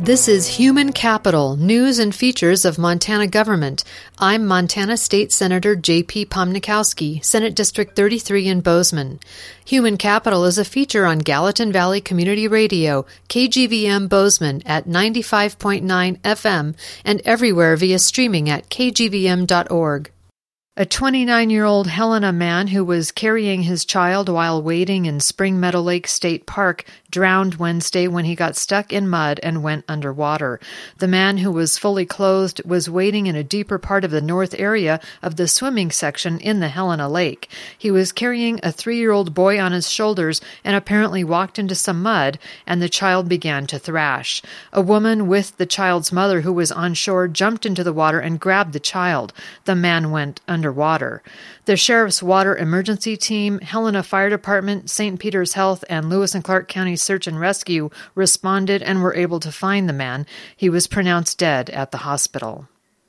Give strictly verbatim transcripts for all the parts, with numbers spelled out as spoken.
This is Human Capital, News and Features of Montana Government. I'm Montana State Senator J P Pomnikowski, Senate District thirty-three in Bozeman. Human Capital is a feature on Gallatin Valley Community Radio, K G V M Bozeman at ninety-five point nine F M and everywhere via streaming at k g v m dot org. A twenty-nine-year-old Helena man who was carrying his child while wading in Spring Meadow Lake State Park drowned Wednesday when he got stuck in mud and went underwater. The man, who was fully clothed, was wading in a deeper part of the north area of the swimming section in the Helena Lake. He was carrying a three-year-old boy on his shoulders and apparently walked into some mud, and the child began to thrash. A woman with the child's mother, who was on shore, jumped into the water and grabbed the child. The man went underwater. The Sheriff's Water Emergency Team, Helena Fire Department, Saint Peter's Health, and Lewis and Clark County Search and Rescue responded and were able to find the man. He was pronounced dead at the hospital.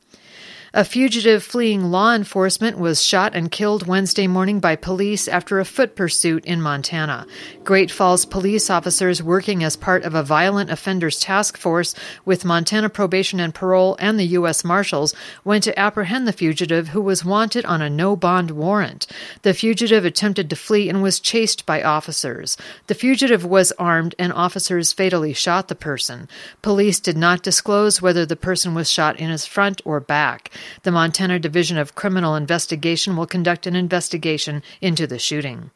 A fugitive fleeing law enforcement was shot and killed Wednesday morning by police after a foot pursuit in Montana. Great Falls police officers, working as part of a violent offenders task force with Montana Probation and Parole and the U S Marshals, went to apprehend the fugitive, who was wanted on a no-bond warrant. The fugitive attempted to flee and was chased by officers. The fugitive was armed, and officers fatally shot the person. Police did not disclose whether the person was shot in his front or back. The Montana Division of Criminal Investigation will conduct an investigation into the shooting.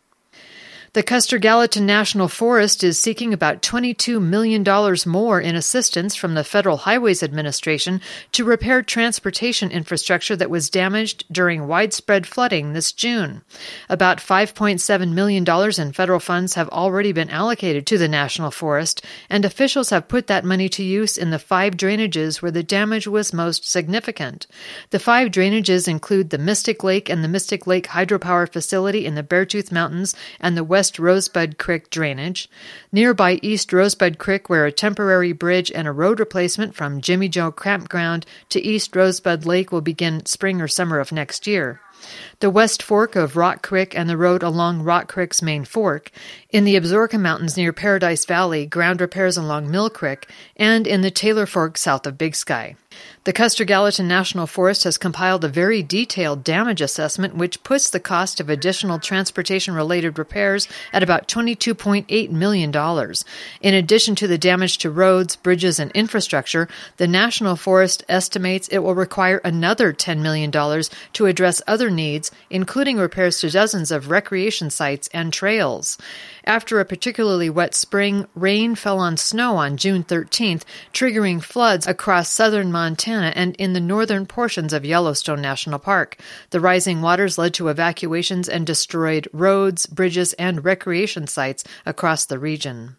The Custer-Gallatin National Forest is seeking about twenty-two million dollars more in assistance from the Federal Highways Administration to repair transportation infrastructure that was damaged during widespread flooding this June. About five point seven million dollars in federal funds have already been allocated to the National Forest, and officials have put that money to use in the five drainages where the damage was most significant. The five drainages include the Mystic Lake and the Mystic Lake Hydropower Facility in the Beartooth Mountains and the West Rosebud Creek drainage, nearby East Rosebud Creek, where a temporary bridge and a road replacement from Jimmy Joe Campground to East Rosebud Lake will begin spring or summer of next year. The West Fork of Rock Creek and the road along Rock Creek's main fork, in the Absaroka Mountains near Paradise Valley, ground repairs along Mill Creek, and in the Taylor Fork south of Big Sky. The Custer-Gallatin National Forest has compiled a very detailed damage assessment, which puts the cost of additional transportation-related repairs at about twenty-two point eight million dollars. In addition to the damage to roads, bridges, and infrastructure, the National Forest estimates it will require another ten million dollars to address other needs, including repairs to dozens of recreation sites and trails. After a particularly wet spring, rain fell on snow on June thirteenth, triggering floods across southern Montana and in the northern portions of Yellowstone National Park. The rising waters led to evacuations and destroyed roads, bridges, and recreation sites across the region.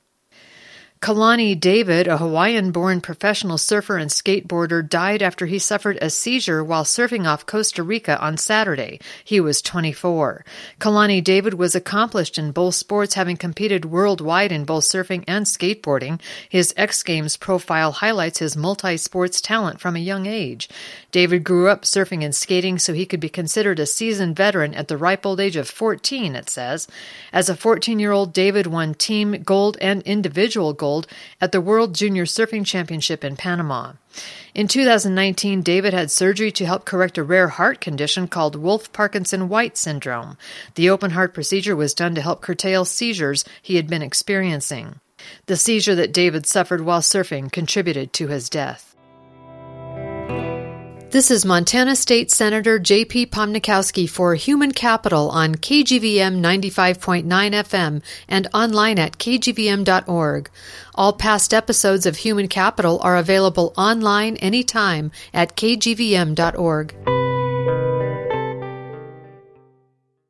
Kalani David, a Hawaiian-born professional surfer and skateboarder, died after he suffered a seizure while surfing off Costa Rica on Saturday. He was twenty-four. Kalani David was accomplished in both sports, having competed worldwide in both surfing and skateboarding. His X Games profile highlights his multi-sports talent from a young age. David grew up surfing and skating so he could be considered a seasoned veteran at the ripe old age of fourteen, it says. As a fourteen-year-old, David won team gold and individual gold at the World Junior Surfing Championship in Panama. In two thousand nineteen, David had surgery to help correct a rare heart condition called Wolff-Parkinson-White syndrome. The open heart procedure was done to help curtail seizures he had been experiencing. The seizure that David suffered while surfing contributed to his death. This is Montana State Senator J P Pomnikowski for Human Capital on K G V M ninety-five point nine F M and online at k g v m dot org. All past episodes of Human Capital are available online anytime at k g v m dot org.